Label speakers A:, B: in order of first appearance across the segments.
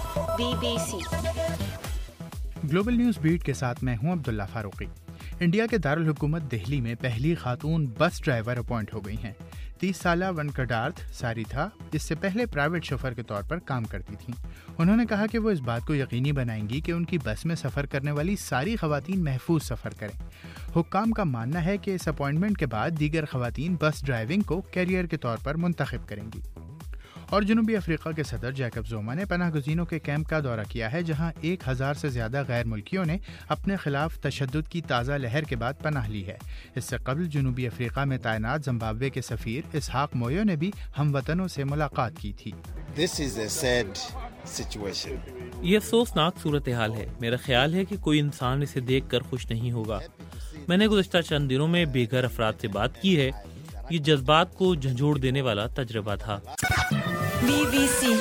A: BBC
B: global news beat के साथ मैं हूं अब्दुल्ला फारूकी। इंडिया के दारुल हुकूमत दिल्ली में पहली खातून बस ड्राइवर अपॉइंट हो गई हैं। 30 साला वनकडार्थ सारिथा इससे पहले प्राइवेट शोफर के तौर पर काम करती थीं। उन्होंने कहा कि वो इस बात को यकीनी बनाएंगी कि उनकी बस में सफ़र करने वाली सारी ख़वातीन महफूज सफ़र करें। हुक्काम का मानना है कि इस अपॉइंटमेंट के बाद दीगर ख़वातीन बस ड्राइविंग को कैरियर के तौर पर मुंतखब करेंगी। और जनूबी अफ्रीका के सदर जैकब ज़ुमा ने पनाह गुज़ीनों के कैंप का दौरा किया है, जहां 1000 से ज़्यादा गैर मुल्कियों ने अपने खिलाफ तशद्दुद की ताज़ा लहर के बाद पनाह ली है। इससे कबल जनूबी अफ्रीका में तैनात जिम्बाब्वे के सफ़ीर इसहाक मोयो ने भी हमवतनों से मुलाकात की थी।
C: ये अफसोसनाक सूरत हाल है। मेरा ख्याल है कि कोई इंसान इसे देख कर खुश नहीं होगा। मैंने गुज़श्ता चंद दिनों में बेघर अफराद से बात की है। ये जज्बात को झंझोड़ देने वाला तजर्बा था।
A: BBC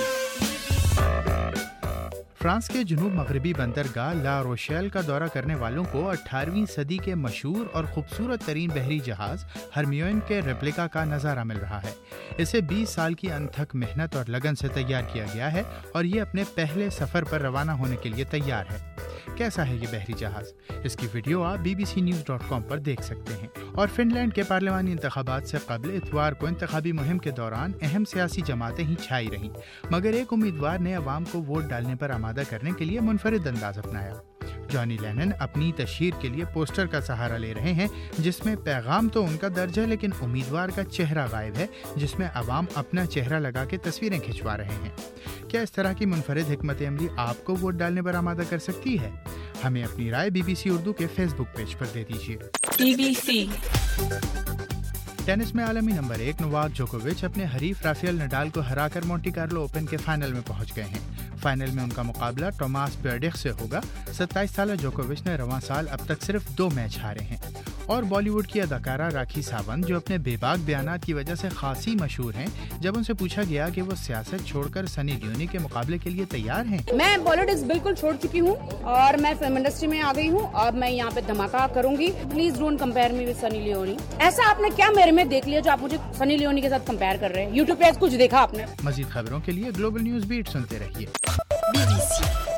B: फ्रांस के जनूब मगरबी बंदरगाह ला रोशेल का दौरा करने वालों को 18वीं सदी के मशहूर और खूबसूरत तरीन बहरी जहाज़ हरमियोन के रेप्लिका का नज़ारा मिल रहा है। इसे 20 साल की अनथक मेहनत और लगन से तैयार किया गया है और ये अपने पहले सफ़र पर रवाना होने के लिए तैयार है। कैसा है ये बहरी जहाज़? इसकी वीडियो आप bbcnews.com पर देख सकते हैं। और फिनलैंड के पार्लिमानी इंतखाबात से कबल इतवार को इंतखाबी मुहिम के दौरान अहम सियासी जमातें ही छाई रहीं, मगर एक उम्मीदवार ने अवाम को वोट डालने पर आमादा करने के लिए मुनफरिद अंदाज अपनाया। जॉनी लेनन अपनी तशहीर के लिए पोस्टर का सहारा ले रहे हैं, जिसमें पैगाम तो उनका दर्ज है लेकिन उम्मीदवार का चेहरा गायब है, जिसमें अवाम अपना चेहरा लगा के तस्वीरें खिंचवा रहे हैं। क्या इस तरह की मुनफरिद हिकमत अमली आपको वोट डालने पर आमादा कर सकती है? हमें अपनी राय BBC उर्दू के फेसबुक पेज पर दे दीजिए।
A: BBC
B: टेनिस में आलमी नंबर 1 नोवाक जोकोविच अपने हरीफ राफेल नडाल को हराकर मोंटी कार्लो ओपन के फाइनल में पहुंच गए हैं। फाइनल में उनका मुकाबला टॉमास बेर्डिख से होगा। 27 साल जोकोविच ने रवां साल अब तक सिर्फ 2 मैच हारे हैं। और बॉलीवुड की अदाकारा राखी सावंत, जो अपने बेबाक बयानात की वजह से खासी मशहूर हैं, जब उनसे पूछा गया कि वो सियासत छोड़कर सनी लियोनी के मुकाबले के लिए तैयार हैं।
D: मैं पॉलिटिक्स बिल्कुल छोड़ चुकी हूँ और मैं फिल्म इंडस्ट्री में आ गई हूँ और मैं यहाँ पे धमाका करूंगी। Please don't compare me with Sunny Leone. ऐसा आपने क्या मेरे में देख लिया जो आप मुझे सनी लियोनी के साथ कंपेयर कर रहे हैं? यूट्यूब पे कुछ देखा आपने?
B: मजीद खबरों के लिए ग्लोबल न्यूज़ बीट सुनते रहिए।
A: BBC